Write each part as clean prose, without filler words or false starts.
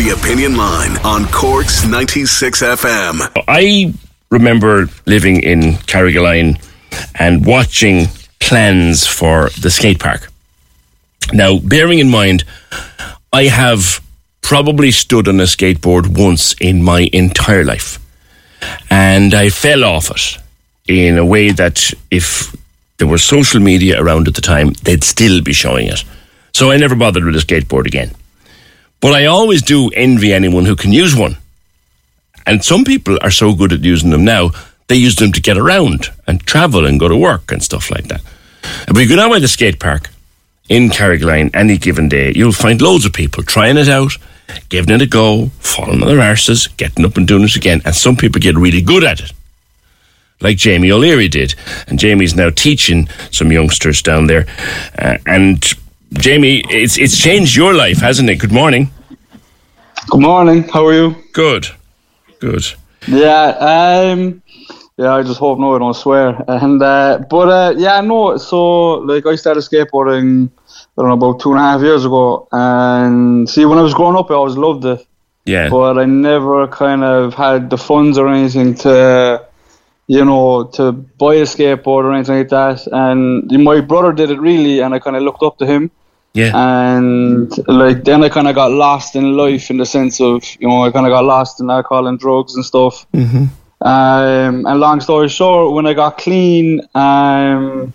The Opinion Line on Cork's 96 FM. I remember living in Carrigaline and watching plans for the skate park. Now, bearing in mind, I have probably stood on a skateboard once in my entire life. And I fell off it in a way that if there was social media around at the time, they'd still be showing it. So I never bothered with a skateboard again. But I always do envy anyone who can use one. And some people are so good at using them now, they use them to get around and travel and go to work and stuff like that. But you go down by the skate park in Carrigaline any given day, you'll find loads of people trying it out, giving it a go, falling on their arses, getting up and doing it again. And some people get really good at it, like Jamie O'Leary did. And Jamie's now teaching some youngsters down there. And Jamie, it's changed your life, hasn't it? Good morning. Good morning. How are you? Good. Yeah, I just hope no, I don't swear. And so like I started skateboarding, I don't know, about 2.5 years ago. And see, when I was growing up, I always loved it. Yeah. But I never kind of had the funds or anything to, to buy a skateboard or anything like that. And my brother did it really, and I kind of looked up to him. Yeah. And like then I kind of got lost in life in the sense of, I kind of got lost in alcohol and drugs and stuff. Mm-hmm. And long story short, when I got clean, the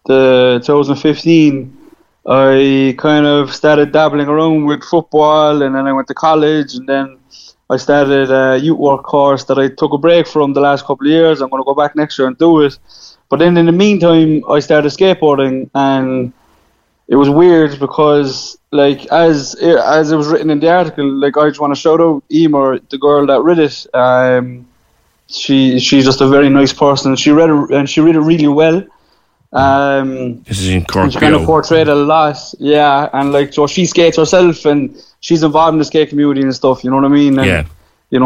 2015, I kind of started dabbling around with football, and then I went to college, and then I started a youth work course that I took a break from the last couple of years. I'm going to go back next year and do it. But then in the meantime, I started skateboarding, and it was weird because, like, as it was written in the article, like, I just want to shout out Emer, the girl that read it. She's just a very nice person. She read it really well. This is in Cork. She kind of portrayed a lot, yeah. And like, so she skates herself, and she's involved in the skate community and stuff. You know what I mean? And, yeah.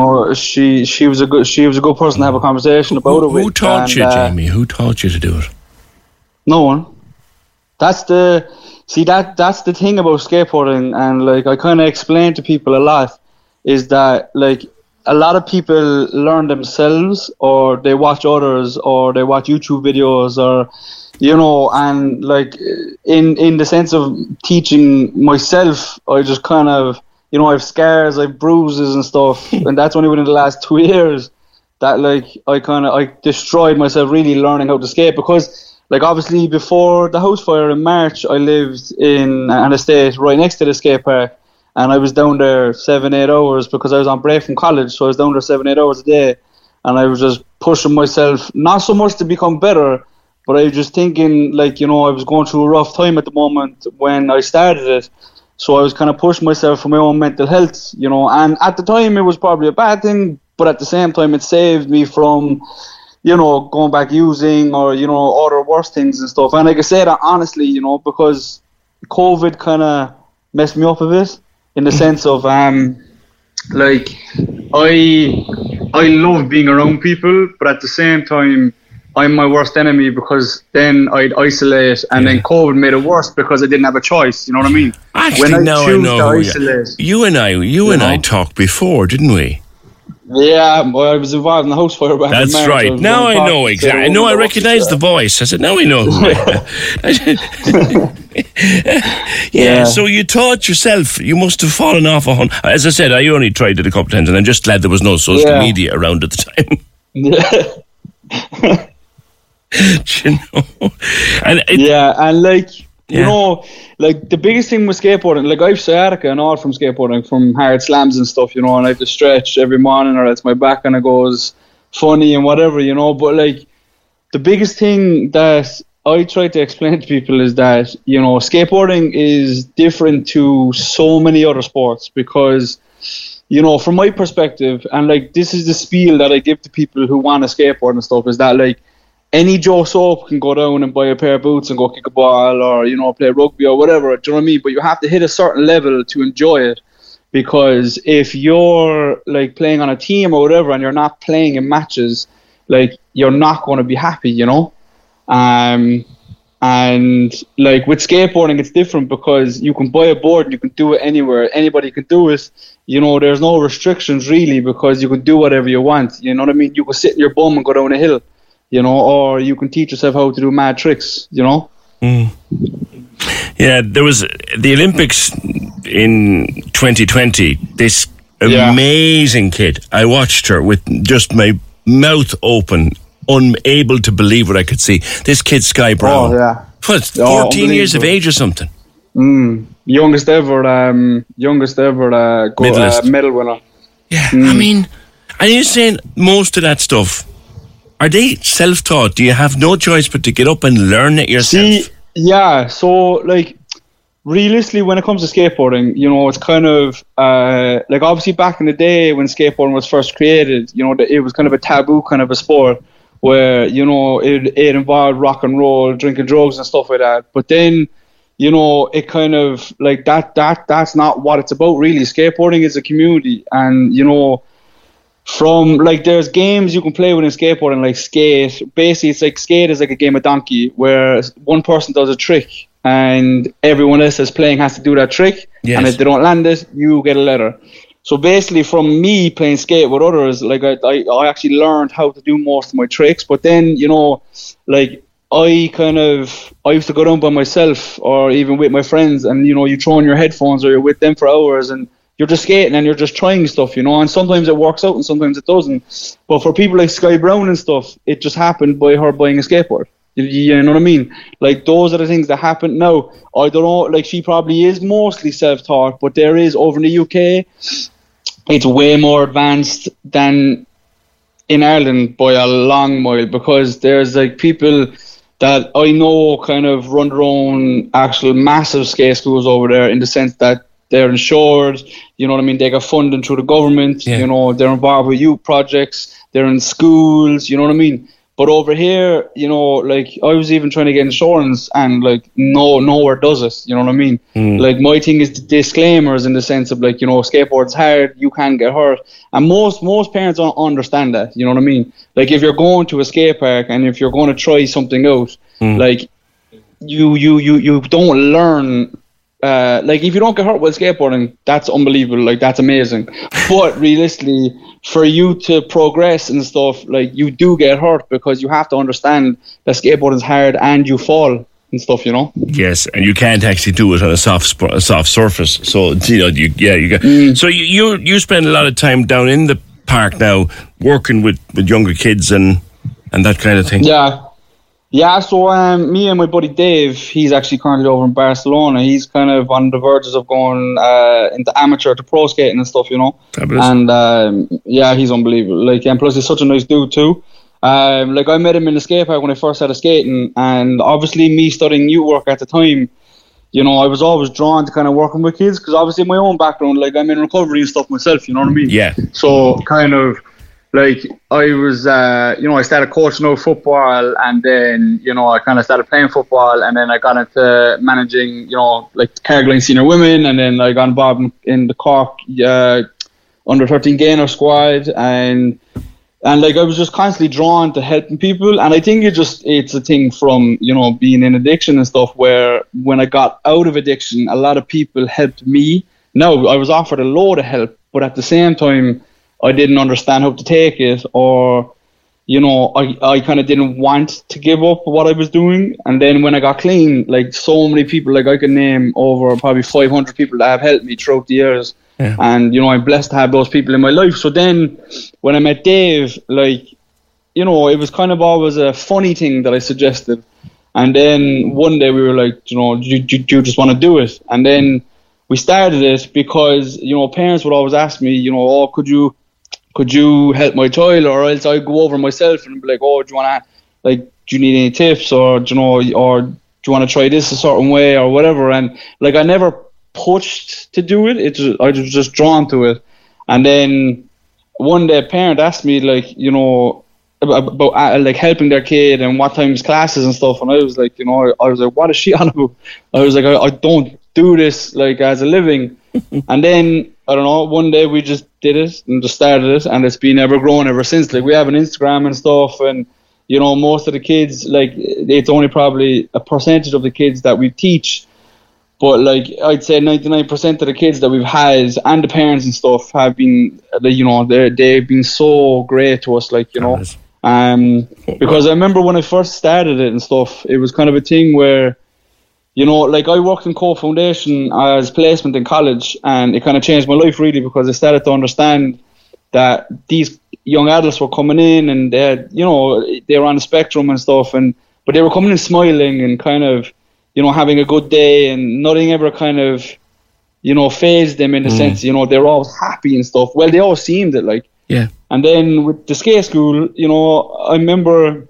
She was a good person to have a conversation about it with. Who taught you, Jamie? Who taught you to do it? No one. That's the thing about skateboarding, and like I kind of explain to people a lot, is that like a lot of people learn themselves, or they watch others, or they watch YouTube videos, or and like in the sense of teaching myself, I just kind of I have scars, I have bruises and stuff, and that's only within the last 2 years that like I destroyed myself really learning how to skate, because like obviously before the house fire in March, I lived in an estate right next to the skate park, and I was down there 7-8 hours because I was on break from college, so I was down there 7-8 hours a day, and I was just pushing myself, not so much to become better, but I was just thinking like, I was going through a rough time at the moment when I started it, so I was kind of pushing myself for my own mental health, and at the time it was probably a bad thing, but at the same time it saved me from going back using or, other worse things and stuff. And like I say that honestly, because COVID kind of messed me up a bit in the sense of, like, I love being around people, but at the same time, I'm my worst enemy, because then I'd isolate, and then COVID made it worse because I didn't have a choice, you know what I mean? Actually, when now I know. You and I talked before, didn't we? Yeah, well, I was involved in the house fire back in March. That's right. Now I know exactly. I know, I recognise the voice. I said, now I know who yeah, so you taught yourself. You must have fallen off a hunt. As I said, I only tried it a couple of times, and I'm just glad there was no social media around at the time. Yeah. And like, like the biggest thing with skateboarding, like I have sciatica and all from skateboarding, from hard slams and stuff, and I have to stretch every morning, or else my back kind of goes funny and whatever, but like the biggest thing that I try to explain to people is that, skateboarding is different to so many other sports, because, from my perspective, and like this is the spiel that I give to people who want to skateboard and stuff, is that like any Joe Soap can go down and buy a pair of boots and go kick a ball, or, play rugby or whatever, do you know what I mean? But you have to hit a certain level to enjoy it, because if you're like playing on a team or whatever and you're not playing in matches, like you're not going to be happy, And like with skateboarding, it's different because you can buy a board and you can do it anywhere. Anybody can do it. You know, there's no restrictions really because you can do whatever you want. You know what I mean? You can sit in your bum and go down a hill, you know, or you can teach yourself how to do mad tricks, you know? Yeah, there was the Olympics in 2020. This amazing kid. I watched her with just my mouth open, unable to believe what I could see. This kid, Sky Brown. Oh, yeah. What, 14 years of age or something? Youngest ever medal winner. Yeah, I mean, and you're saying most of that stuff, are they self-taught? Do you have no choice but to get up and learn it yourself? See, yeah, so like realistically when it comes to skateboarding, you know, it's kind of like obviously back in the day when skateboarding was first created, you know, it was kind of a taboo kind of a sport where, you know, it involved rock and roll, drinking drugs and stuff like that. But then, you know, it kind of like that's not what it's about really. Skateboarding is a community, and you know, from like there's games you can play within skateboarding like skate. Basically it's like skate is like a game of donkey where one person does a trick and everyone else that's playing has to do that trick. Yes. And if they don't land it, you get a letter. So basically from me playing skate with others, like I actually learned how to do most of my tricks. But then, you know, like I used to go down by myself or even with my friends, and you know, you throw on your headphones or you're with them for hours and you're just skating and you're just trying stuff, you know, and sometimes it works out and sometimes it doesn't. But for people like Sky Brown and stuff, it just happened by her buying a skateboard. You know what I mean? Like, those are the things that happen. Now, I don't know, like, she probably is mostly self-taught, but there is, over in the UK, it's way more advanced than in Ireland by a long mile, because there's, like, people that I know kind of run their own actual massive skate schools over there, in the sense that they're insured, you know what I mean? They got funding through the government, you know, they're involved with youth projects, they're in schools, you know what I mean? But over here, you know, like, I was even trying to get insurance and, like, nowhere does it, you know what I mean? Like, my thing is the disclaimers, in the sense of, like, you know, skateboard's hard, you can get hurt. And most parents don't understand that, you know what I mean? Like, if you're going to a skate park and if you're going to try something out, like, you don't learn. Like, if you don't get hurt with skateboarding, that's unbelievable, like, that's amazing. But realistically, for you to progress and stuff, like, you do get hurt, because you have to understand that skateboarding is hard and you fall and stuff, you know. Yes, and you can't actually do it on a soft surface. So, you know, you get. So you spend a lot of time down in the park now, working with younger kids and that kind of thing. Yeah, so me and my buddy Dave, he's actually currently over in Barcelona. He's kind of on the verges of going into amateur to pro skating and stuff, you know. Fabulous. And yeah, he's unbelievable. Like, and plus he's such a nice dude too. Like, I met him in the skate park when I first started skating, and obviously me studying youth work at the time, you know, I was always drawn to kind of working with kids, because obviously my own background, like, I'm in recovery and stuff myself, you know what I mean? Yeah. So kind of, like, I was, you know, I started coaching out football, and then, you know, I kind of started playing football, and then I got into managing, you know, like, Carrigaline Senior Women, and then I got involved in the Cork under 13 Gainer squad, and like, I was just constantly drawn to helping people. And I think it's a thing from, you know, being in addiction and stuff, where when I got out of addiction, a lot of people helped me. Now, I was offered a load of help, but at the same time, I didn't understand how to take it, or, you know, I kind of didn't want to give up what I was doing. And then when I got clean, like, so many people, like, I can name over probably 500 people that have helped me throughout the years. Yeah. And, you know, I'm blessed to have those people in my life. So then when I met Dave, like, you know, it was kind of always a funny thing that I suggested. And then one day we were like, you know, do you just want to do it? And then we started it because, you know, parents would always ask me, you know, oh, could you help my child, or else I'd go over myself and be like, oh, do you want to, like, do you need any tips, or, you know, or do you want to try this a certain way or whatever? And, like, I never pushed to do it. I was just drawn to it. And then one day a parent asked me, like, you know, about like helping their kid and what time's classes and stuff. And I was like, you know, I was like, what is she on about? I was like, I don't do this, like, as a living. And then, I don't know, one day we just did it and just started it, and it's been ever growing ever since. Like, we have an Instagram and stuff, and, you know, most of the kids, like, it's only probably a percentage of the kids that we teach. But, like, I'd say 99% of the kids that we've had and the parents and stuff have been, you know, they've been so great to us, like, you know. Because I remember when I first started it and stuff, it was kind of a thing where, you know, like, I worked in Cove Foundation as placement in college, and it kind of changed my life, really, because I started to understand that these young adults were coming in and they had, you know, they were on the spectrum and stuff, but they were coming in smiling and kind of, you know, having a good day, and nothing ever kind of, you know, fazed them in the sense, you know, they were always happy and stuff. Well, they all seemed it, like. Yeah. And then with the skate school, you know, I remember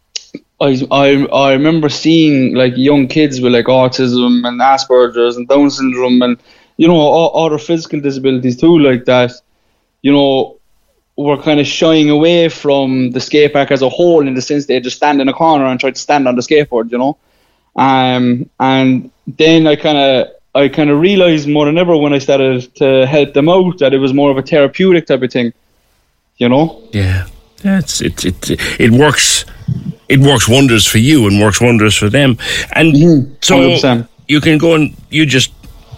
seeing, like, young kids with, like, autism and Asperger's and Down syndrome and, you know, other physical disabilities too, like that, you know, were kind of shying away from the skate park as a whole, in the sense they just stand in a corner and try to stand on the skateboard, you know. And then I kind of realized more than ever when I started to help them out that it was more of a therapeutic type of thing, you know. Yeah, it works. It works wonders for you and works wonders for them. And so 100%. You can go and you just.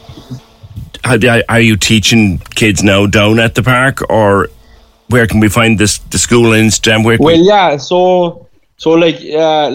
Are you teaching kids now down at the park, or where can we find the school on Instagram? Yeah, so like I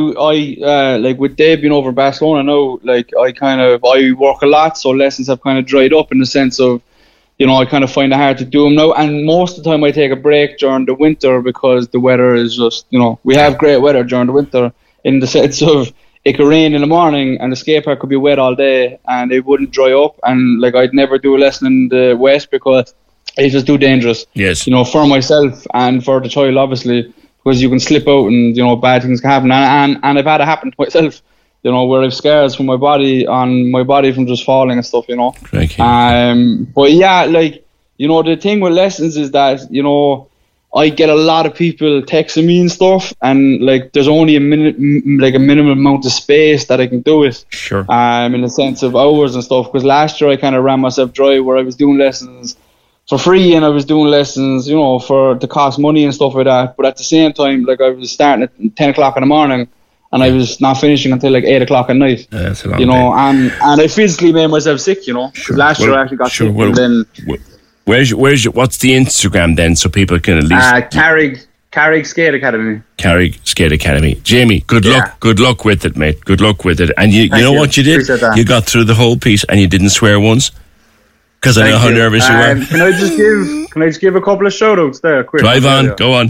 like with Dave being over Barcelona now, like I work a lot, so lessons have kind of dried up in the sense of, you know, I kind of find it hard to do them now, and most of the time I take a break during the winter because the weather is just, you know, we have great weather during the winter in the sense of it could rain in the morning and the skate park could be wet all day and it wouldn't dry up, and like I'd never do a lesson in the west because it's just too dangerous. Yes. You know, for myself and for the child, obviously, because you can slip out and, you know, bad things can happen. And I've had it happen to myself, you know, where I've scars from my body from just falling and stuff, you know. But yeah, like, you know, the thing with lessons is that, you know, I get a lot of people texting me and stuff, and like there's only a minimum amount of space that I can do it. Sure. In the sense of hours and stuff, because last year I kind of ran myself dry where I was doing lessons for free and I was doing lessons, you know, to cost money and stuff like that. But at the same time, like, I was starting at 10 o'clock in the morning and I was not finishing until like 8 o'clock at night. That's a long you know, day. And I physically made myself sick, you know. Sure. Last year I actually got sick. Well, and then what's the Instagram then, so people can at least Carrick Skate Academy. Carrick Skate Academy. Jamie, good luck with it, mate. Good luck with it. And you know what you did? You got through the whole piece and you didn't swear once. Because I know how nervous you were. Can I just give a couple of shout outs there quick? Drive on, go on.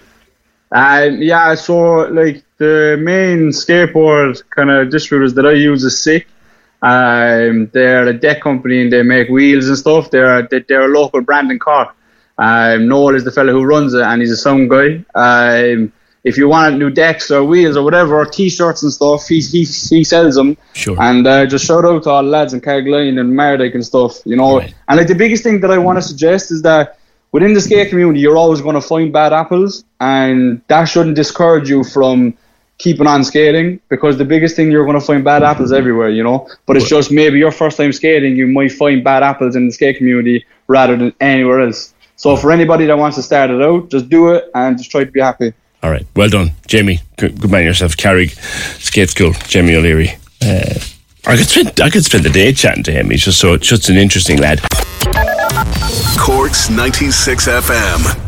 Yeah, so like the main skateboard kind of distributors that I use is Sick. They're a deck company and they make wheels and stuff. They're a local brand in Cork. Noel is the fella who runs it and he's a sound guy. If you want new decks or wheels or whatever, or t-shirts and stuff, he sells them. Sure. And just shout out to all the lads in Carrigaline and Mardyke and stuff, you know. Right. And like the biggest thing that I want to suggest is that within the skate community, you're always going to find bad apples, and that shouldn't discourage you from keeping on skating, because the biggest thing, you're going to find bad apples everywhere, you know. But it's just maybe your first time skating, you might find bad apples in the skate community rather than anywhere else. So for anybody that wants to start it out, just do it and just try to be happy. All right, well done, Jamie. Good man yourself. Carrick Skate School, Jamie O'Leary. I could spend the day chatting to him. He's just an interesting lad. Cork's 96 FM.